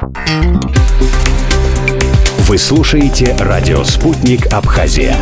Вы слушаете радио «Спутник Абхазия».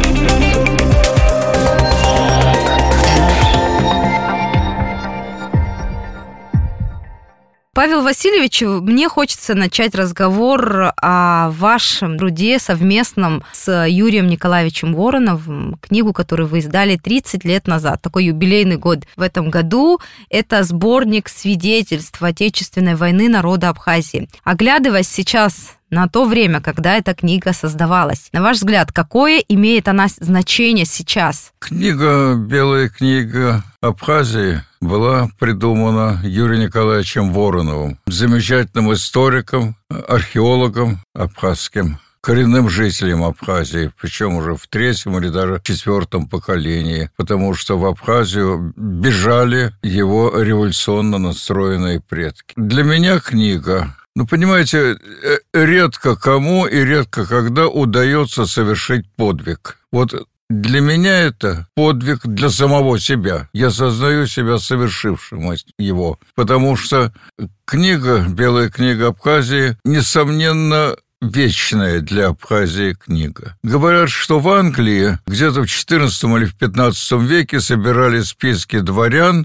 Павел Васильевич, мне хочется начать разговор о вашем труде совместном с Юрием Николаевичем Вороновым, книгу, которую вы издали 30 лет назад, такой юбилейный год в этом году. Это сборник свидетельств Отечественной войны народа Абхазии. Оглядываясь сейчас на то время, когда эта книга создавалась, на ваш взгляд, какое имеет она значение сейчас? Книга «Белая книга Абхазии» была придумана Юрием Николаевичем Вороновым, замечательным историком, археологом абхазским, коренным жителем Абхазии, причем уже в 3-м или даже 4-м поколении, потому что в Абхазию бежали его революционно настроенные предки. Для меня книга... понимаете, редко кому и редко когда удается совершить подвиг. Вот для меня это подвиг для самого себя. Я сознаю себя совершившим его, потому что книга «Белая книга Абхазии» несомненно вечная для Абхазии книга. Говорят, что в Англии где-то в XIV или в XV веке собирали списки дворян,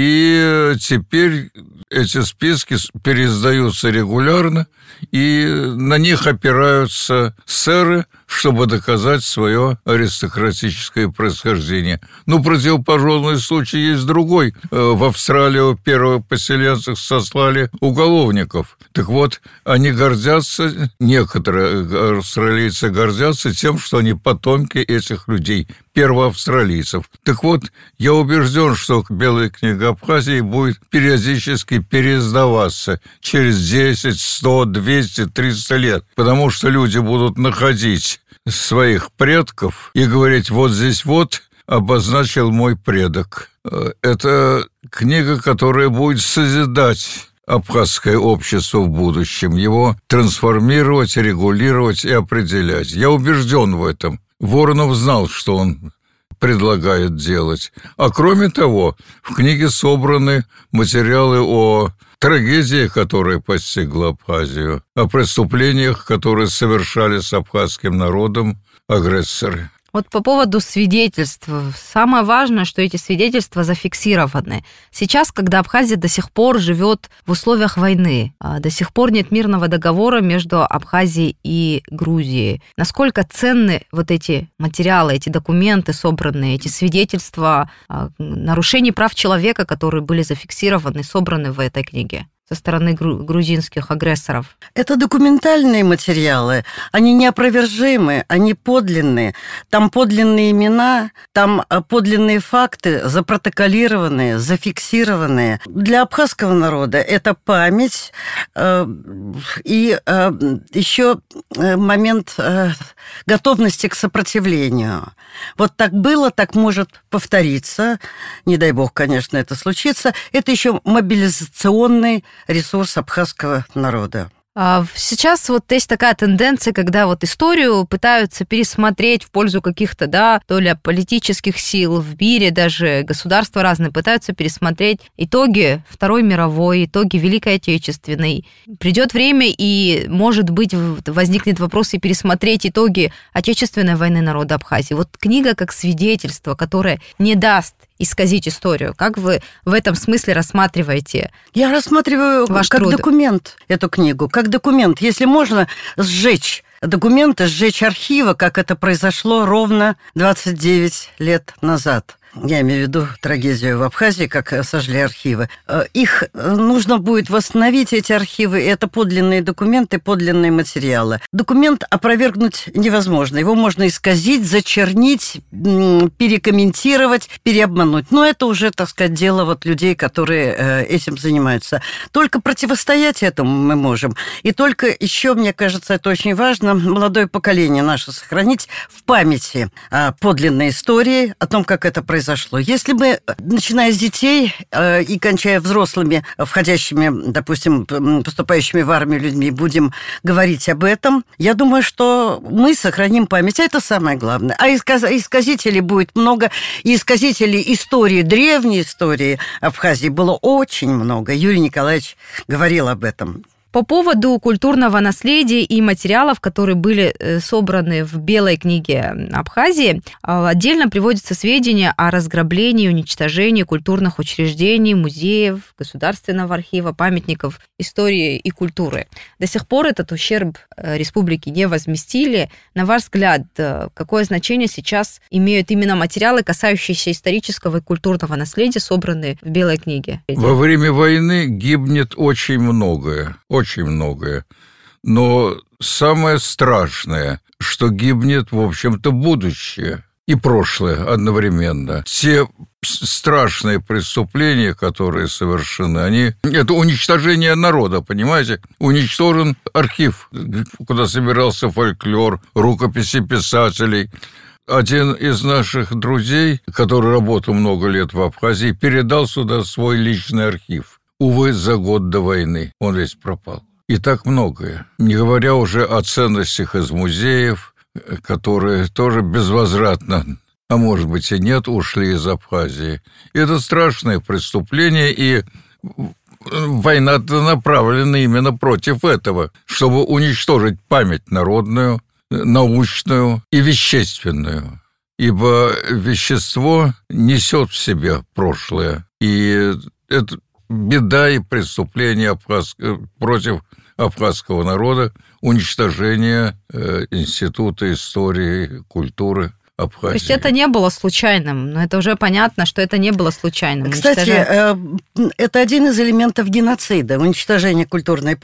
и теперь эти списки переиздаются регулярно, и на них опираются сэры, чтобы доказать свое аристократическое происхождение. Противоположный случай есть другой. В Австралию первых поселенцев сослали уголовников. Так вот, они гордятся, некоторые австралийцы гордятся тем, что они потомки этих людей, первоавстралийцев. Так вот, я убежден, что «Белая книга Абхазии» будет периодически переиздаваться через 10, 100, 200, 300 лет, потому что люди будут находить своих предков и говорить: вот здесь вот обозначил мой предок. Это книга, которая будет созидать абхазское общество в будущем, его трансформировать, регулировать и определять. Я убежден в этом. Воронов знал, что он предлагает делать. А кроме того, в книге собраны материалы о трагедии, которая постигла Абхазию, о преступлениях, которые совершали с абхазским народом агрессоры. Вот по поводу свидетельств. Самое важное, что эти свидетельства зафиксированы. Сейчас, когда Абхазия до сих пор живет в условиях войны, до сих пор нет мирного договора между Абхазией и Грузией, насколько ценны вот эти материалы, эти документы собранные, эти свидетельства нарушений прав человека, которые были зафиксированы, собраны в этой книге со стороны грузинских агрессоров? Это документальные материалы, они неопровержимы, они подлинные. Там подлинные имена, там подлинные факты, запротоколированные, зафиксированные. Для абхазского народа это память и еще момент готовности к сопротивлению. Вот так было, так может повториться. Не дай бог, конечно, это случится. Это еще мобилизационный ресурс абхазского народа. Сейчас вот есть такая тенденция, когда вот историю пытаются пересмотреть в пользу каких-то, то ли политических сил в мире, даже государства разные пытаются пересмотреть итоги Второй мировой, итоги Великой Отечественной. Придет время, и, может быть, возникнет вопрос и пересмотреть итоги Отечественной войны народа Абхазии. Вот книга как свидетельство, которое не даст исказить историю. Как вы в этом смысле рассматриваете? Я рассматриваю как документ эту книгу, как документ. Если можно сжечь документы, сжечь архивы, как это произошло ровно 29 лет назад. Я имею в виду трагедию в Абхазии, как сожгли архивы. Их нужно будет восстановить, эти архивы. Это подлинные документы, подлинные материалы. Документ опровергнуть невозможно. Его можно исказить, зачернить, перекомментировать, переобмануть. Но это уже, так сказать, дело вот людей, которые этим занимаются. Только противостоять этому мы можем. И только еще, мне кажется, это очень важно, молодое поколение наше сохранить в памяти подлинной истории о том, как это произошло. Если мы, начиная с детей и кончая взрослыми, входящими, допустим, поступающими в армию людьми, будем говорить об этом, я думаю, что мы сохраним память. А это самое главное. А исказителей будет много. И исказителей истории, древней истории Абхазии было очень много. Юрий Николаевич говорил об этом. По поводу культурного наследия и материалов, которые были собраны в Белой книге Абхазии, отдельно приводятся сведения о разграблении и уничтожении культурных учреждений, музеев, государственного архива, памятников истории и культуры. До сих пор этот ущерб республике не возместили. На ваш взгляд, какое значение сейчас имеют именно материалы, касающиеся исторического и культурного наследия, собранные в Белой книге? Во время войны гибнет очень многое. Но самое страшное, что гибнет, в общем-то, будущее и прошлое одновременно. Все страшные преступления, которые совершены, это уничтожение народа, понимаете? Уничтожен архив, куда собирался фольклор, рукописи писателей. Один из наших друзей, который работал много лет в Абхазии, передал сюда свой личный архив. Увы, за год до войны он весь пропал. И так многое. Не говоря уже о ценностях из музеев, которые тоже безвозвратно, а может быть и нет, ушли из Абхазии. Это страшное преступление, и война направлена именно против этого, чтобы уничтожить память народную, научную и вещественную. Ибо вещество несет в себе прошлое. И это беда и преступление против абхазского народа, уничтожение института истории, культуры Абхазии. То есть это не было случайным, но это уже понятно, что это не было случайным. Кстати, это один из элементов геноцида, уничтожение культурной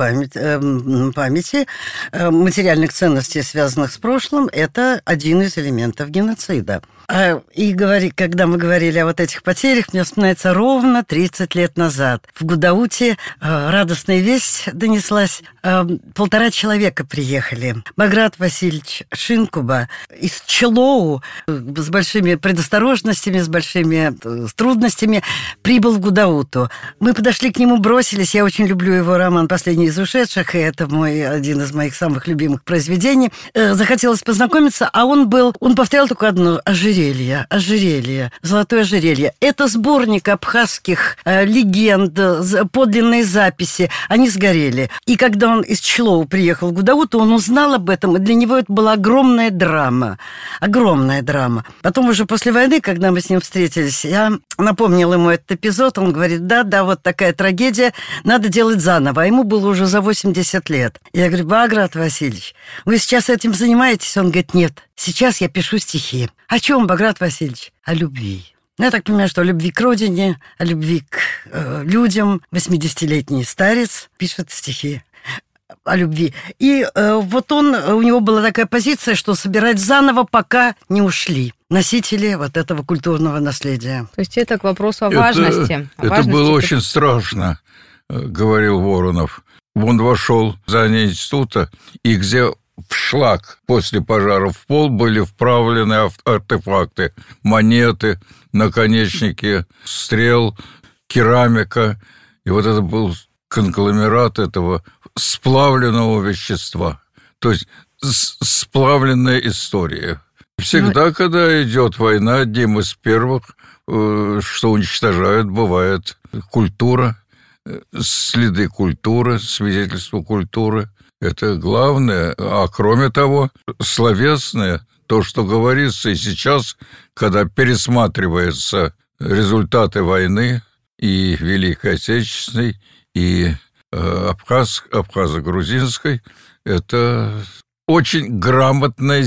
памяти, материальных ценностей, связанных с прошлым, это один из элементов геноцида. И когда мы говорили о вот этих потерях, мне вспоминается ровно 30 лет назад. В Гудауте радостная весть донеслась. 1,5 человека приехали. Баграт Васильевич Шинкуба из Челоу с большими предосторожностями, с большими трудностями прибыл в Гудауту. Мы подошли к нему, бросились. Я очень люблю его роман «Последний из ушедших», и это один из моих самых любимых произведений. Захотелось познакомиться, а он повторял только одно: ожерелье, золотое ожерелье. Это сборник абхазских легенд, подлинные записи. Они сгорели. И когда он из Челоу приехал в Гудауту, он узнал об этом, и для него это была огромная драма. Огромная драма. Потом уже после войны, когда мы с ним встретились, я напомнила ему этот эпизод. Он говорит: да, вот такая трагедия, надо делать заново. А ему было уже за 80 лет. Я говорю: Баграт Васильевич, вы сейчас этим занимаетесь? Он говорит: нет, сейчас я пишу стихи. О чем, Баграт Васильевич? О любви. Я так понимаю, что о любви к родине, о любви к людям. 80-летний старец пишет стихи о любви. И у него была такая позиция, что собирать заново, пока не ушли носители вот этого культурного наследия. То есть это к вопросу о важности. Это было очень страшно, говорил Воронов. Он вошел в здание института, и где в шлак после пожара в пол были вправлены артефакты, монеты, наконечники стрел, керамика. И вот это был конгломерат этого сплавленного вещества. То есть сплавленная история. Всегда, когда идет война, одним из первых, что уничтожают, бывает культура, следы культуры, свидетельства культуры. Это главное. А кроме того, словесное, то, что говорится и сейчас, когда пересматриваются результаты войны и Великой Отечественной, и абхазо-грузинской, это очень грамотное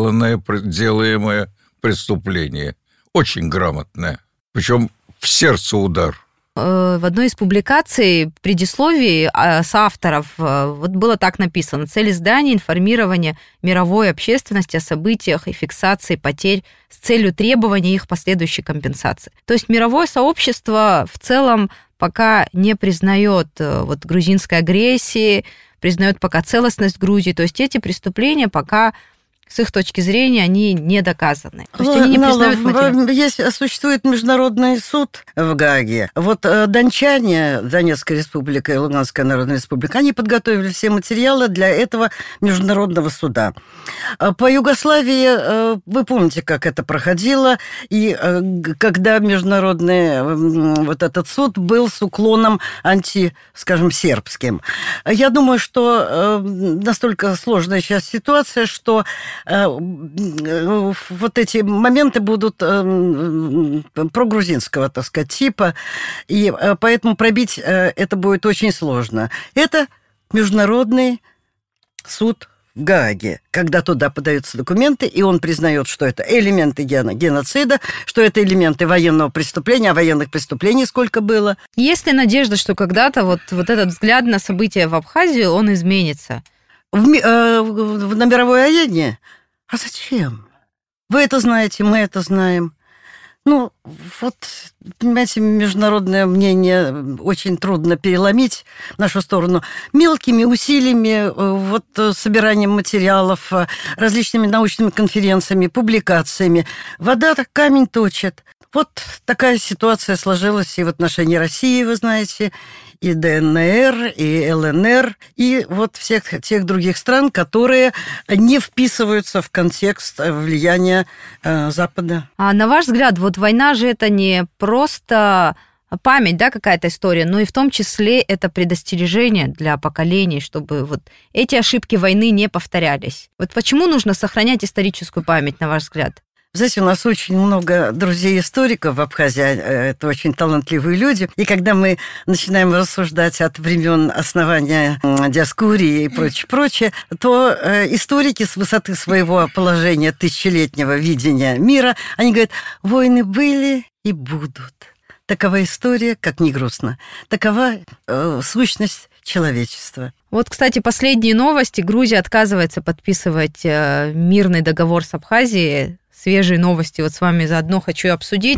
делаемое преступление. Очень грамотное. Причем в сердце удар. В одной из публикаций, предисловии соавторов, вот было так написано: цель издания — информирование мировой общественности о событиях и фиксации потерь с целью требования их последующей компенсации. То есть мировое сообщество в целом пока не признает грузинской агрессии, признает пока целостность Грузии. То есть эти преступления пока с их точки зрения, они не доказаны. То есть они не признают материал. Существует международный суд в Гааге. Вот дончане, Донецкая республика и Луганская народная республика, они подготовили все материалы для этого международного суда. По Югославии, вы помните, как это проходило, и когда международный вот этот суд был с уклоном сербским. Я думаю, что настолько сложная сейчас ситуация, что вот эти моменты будут прогрузинского, так сказать, типа, и поэтому пробить это будет очень сложно. Это международный суд в Гааге, когда туда подаются документы, и он признает, что это элементы геноцида, что это элементы военного преступления, а военных преступлений сколько было. Есть ли надежда, что когда-то вот этот взгляд на события в Абхазии, он изменится? На мировой арене? А зачем? Вы это знаете, мы это знаем. Ну, вот, понимаете, международное мнение очень трудно переломить в нашу сторону. Мелкими усилиями, вот, собиранием материалов, различными научными конференциями, публикациями. Вода камень точит. Вот такая ситуация сложилась и в отношении России, вы знаете, и ДНР, и ЛНР, и вот всех тех других стран, которые не вписываются в контекст влияния Запада. А на ваш взгляд, вот война же это не просто память, да, какая-то история, но и в том числе это предостережение для поколений, чтобы вот эти ошибки войны не повторялись. Вот почему нужно сохранять историческую память, на ваш взгляд? Знаете, у нас очень много друзей-историков в Абхазии, это очень талантливые люди, и когда мы начинаем рассуждать от времен основания Диоскурии и прочее, то историки с высоты своего положения тысячелетнего видения мира, они говорят, войны были и будут. Такова история, как ни грустно. Такова сущность человечества. Вот, кстати, последние новости. Грузия отказывается подписывать мирный договор с Абхазией. Свежие новости вот с вами заодно хочу обсудить.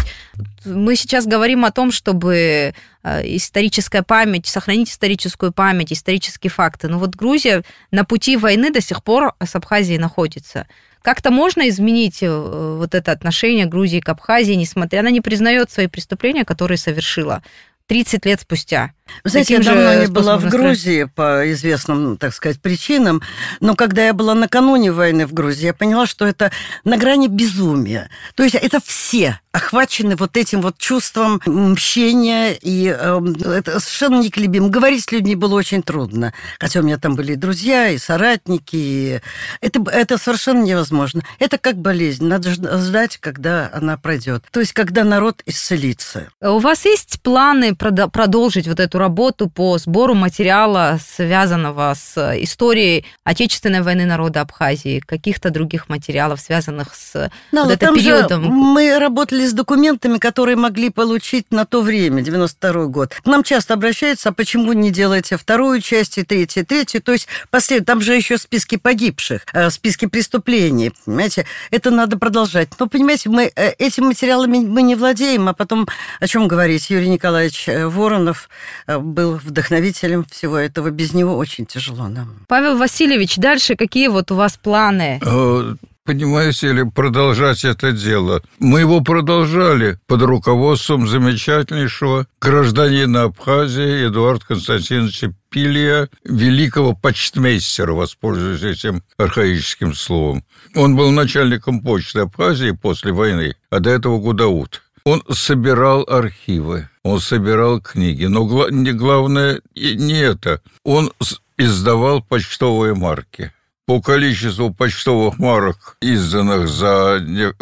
Мы сейчас говорим о том, чтобы историческая память, сохранить историческую память, исторические факты. Но вот Грузия на пути войны до сих пор с Абхазией находится. Как-то можно изменить вот это отношение Грузии к Абхазии, несмотря она не признает свои преступления, которые совершила 30 лет спустя? Вы знаете, я давно не была в Грузии по известным, так сказать, причинам, но когда я была накануне войны в Грузии, я поняла, что это на грани безумия. То есть это все охвачены вот этим вот чувством мщения, и это совершенно неколебимо. Говорить с людьми было очень трудно, хотя у меня там были и друзья, и соратники, и это совершенно невозможно. Это как болезнь, надо ждать, когда она пройдет. То есть когда народ исцелится. У вас есть планы продолжить вот эту работу по сбору материала, связанного с историей Отечественной войны народа Абхазии, каких-то других материалов, связанных с вот этим периодом? Мы работали с документами, которые могли получить на то время, 92-й год. К нам часто обращаются, а почему не делаете вторую часть, и третью? То есть там же еще списки погибших, списки преступлений, понимаете? Это надо продолжать. Но, понимаете, мы этими материалами мы не владеем, а потом, о чем говорить, Юрий Николаевич Воронов был вдохновителем всего этого. Без него очень тяжело нам. Павел Васильевич, дальше какие вот у вас планы? Понимаете ли, продолжать это дело. Мы его продолжали под руководством замечательнейшего гражданина Абхазии Эдуарда Константиновича Пилия, великого почтмейстера, воспользуюсь этим архаическим словом. Он был начальником почты Абхазии после войны, а до этого Гудаут. Он собирал архивы, он собирал книги, но главное не это. Он издавал почтовые марки. По количеству почтовых марок, изданных за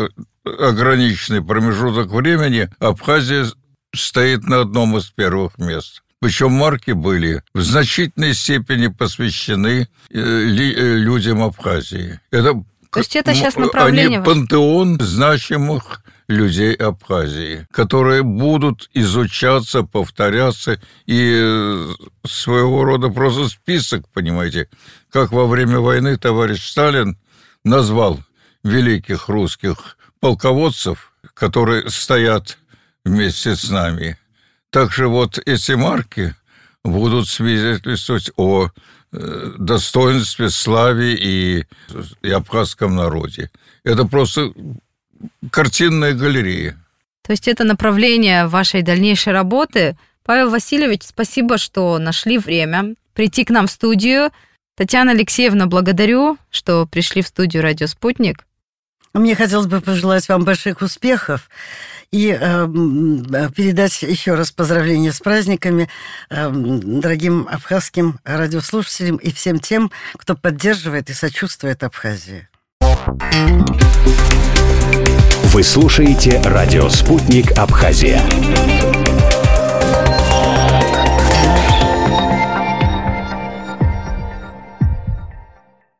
ограниченный промежуток времени, Абхазия стоит на одном из первых мест. Причем марки были в значительной степени посвящены людям Абхазии. То есть это сейчас направление? Они пантеон значимых людей Абхазии, которые будут изучаться, повторяться, и своего рода просто список, понимаете, как во время войны товарищ Сталин назвал великих русских полководцев, которые стоят вместе с нами. Так же вот эти марки будут свидетельствовать о достоинстве, славе и абхазском народе. Это просто картинная галерея. То есть это направление вашей дальнейшей работы. Павел Васильевич, спасибо, что нашли время прийти к нам в студию. Татьяна Алексеевна, благодарю, что пришли в студию «Радио Спутник». Мне хотелось бы пожелать вам больших успехов и передать еще раз поздравления с праздниками дорогим абхазским радиослушателям и всем тем, кто поддерживает и сочувствует Абхазии. Вы слушаете «Радио Спутник Абхазия».